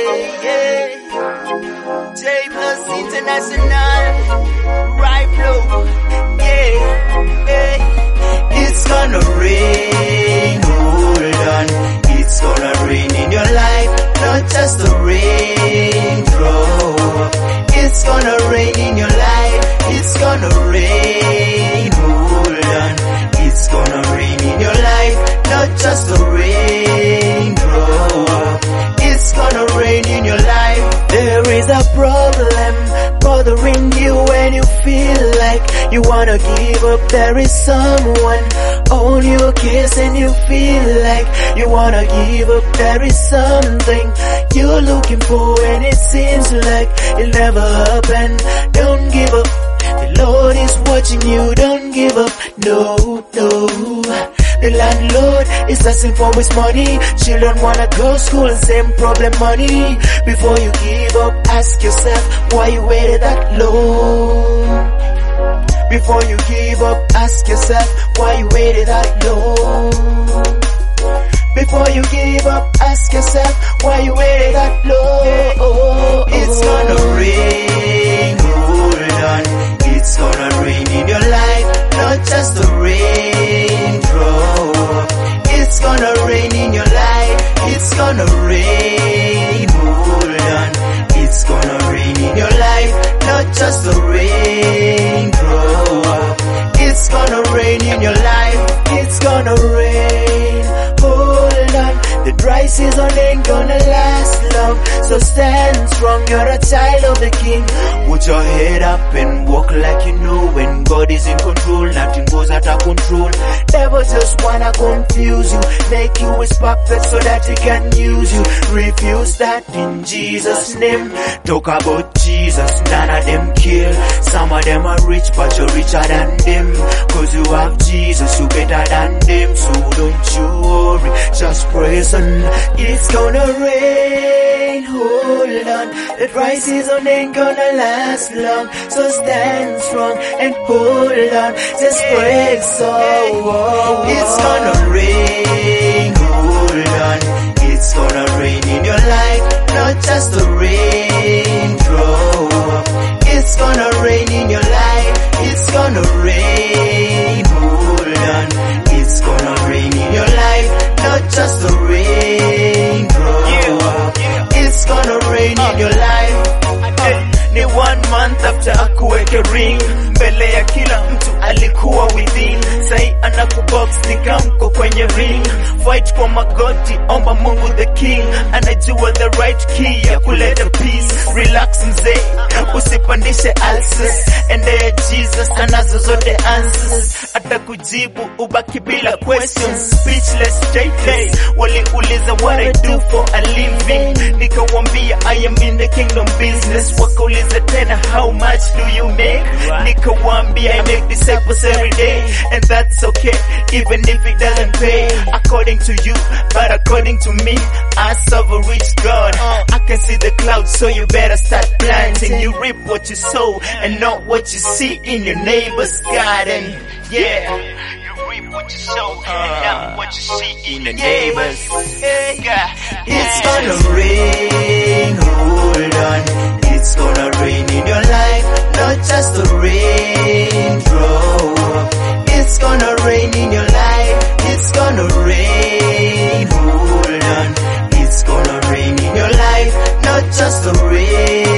yeah. J Plus International, right flow, yeah. It's gonna rain, hold on. It's gonna rain in your life, not just a raindrop. It's gonna rain in your life, it's gonna rain, hold on. It's gonna rain in your life, not just a raindrop. It's gonna rain in your life. There is a problem bothering you when you feel like you wanna give up. There is someone on your case and you feel like you wanna give up. There is something you're looking for and it seems like it'll never happen. Don't give up. The Lord is watching you. Don't give up. No, no. The landlord is asking for his money. Children wanna go school, same problem, money. Before you give up, ask yourself why you waited that long. Before you give up, ask yourself why you waited that long. Before you give up, ask yourself why you waited that long. It's gonna rain, hold on. It's gonna rain in your life, not just a raindrop. It's gonna rain in your life, it's gonna rain, hold on. It's gonna rain in your life, not just a raindrop. It's gonna rain in your life, it's gonna rain, hold on. The dry season ain't gonna last long, so stand strong, you're a child of the King. Put your head up and walk like you know when God is in control, nothing goes out of control. Devil just wanna confuse you, make you his puppet so that he can use you. Refuse that in Jesus' name. Talk about Jesus, none of them care. Some of them are rich but you're richer than them. Cause you have Jesus, you better than them. So don't you worry, just praise on. It's gonna rain, hold on. The dry season ain't gonna last long, so stand strong and hold on. Just praise so. It's gonna rain, hold on. It's gonna rain in your life, not just a raindrop. It's gonna rain in your life, it's gonna rain, hold on. It's gonna rain in your life, not just a raindrop. It's gonna rain in your life. Ni 1 month after akuweke ring, mbele ya kila mtu alikuwa within. Sai anakubox nikamko kwenye ring. Fight kwa magoti, omba Mungu the King. Anajua the right key ya kuleta peace. Relax mzee, usipandishe ulcers. Endea Jesus, anazo zote answers. Atakujibu ubaki bila questions. Speechless, stateless. Waliuliza what I do for a living. Nikawambia I am in the kingdom business. Wakauliza tena how much do you make? Nikawambia I make disciples every day. And that's okay, even if it doesn't pay. According to you, but according to me, I serve a rich God. I can see the clouds, so you better start planting. You reap what you sow and not what you see in your neighbor's garden. Yeah, you reap what you sow and not what you see in your neighbor's garden. It's gonna rain, hold on. It's gonna rain in your life, not just a raindrop. It's gonna rain in your life, it's gonna rain, hold on. It's gonna rain in your life, not just a rain.